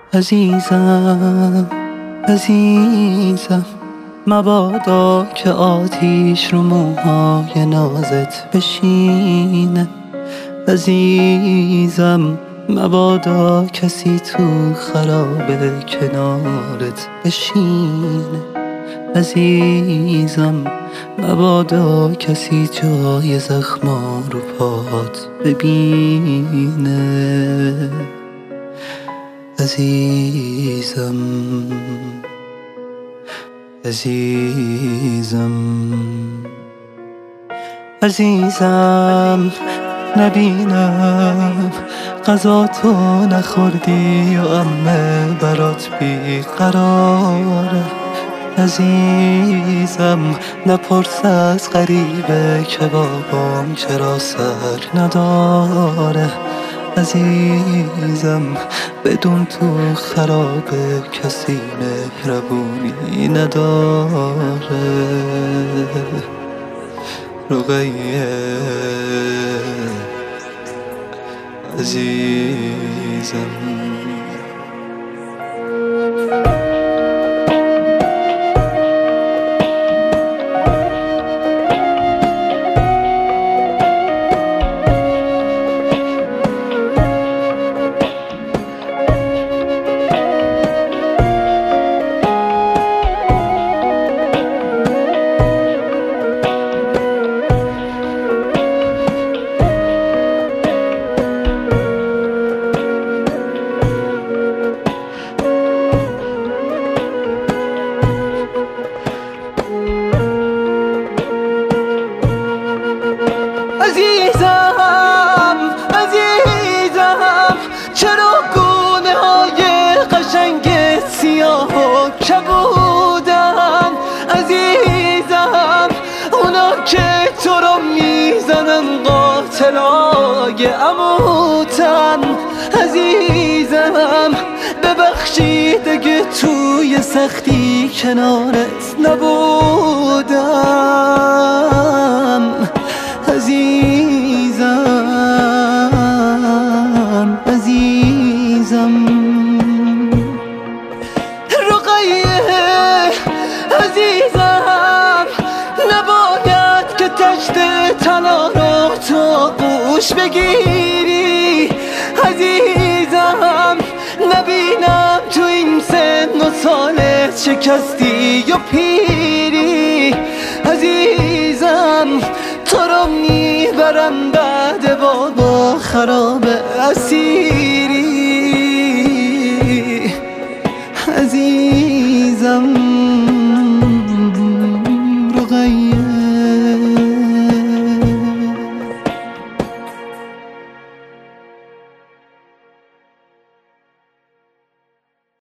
عزیزم عزیزم، مبادا که آتیش رو موهای نازت بشینه. عزیزم مبادا کسی تو خرابه کنارت بشینه. عزیزم مبادا کسی جای زخما رو پات ببینه. عزیزم عزیزم عزیزم، نبینم غذا تو نخوردی و عمه برات بیقراره. عزیزم نپرس از غریبه که بابام چرا سر نداره. عزیزم بدون تو خرابه کسی مهربونی نداره. رقیه عزیزم، عزیزم عزیزم، چرا گونه های قشنگ سیاه و کبودن؟ عزیزم اونا که تو رو میزنن قاتلای عموتن. عزیزم ببخشید اگه توی سختی کنارت نبودم. عزیزم عزیزم، رقیه عزیزم، نباید که تشت تنها رو تو گوش بگیری. عزیزم نبینم تو این سن و سالت شکستی یا پیری. عزیزم تو رو میبرم بعد بابا خراب اسیر.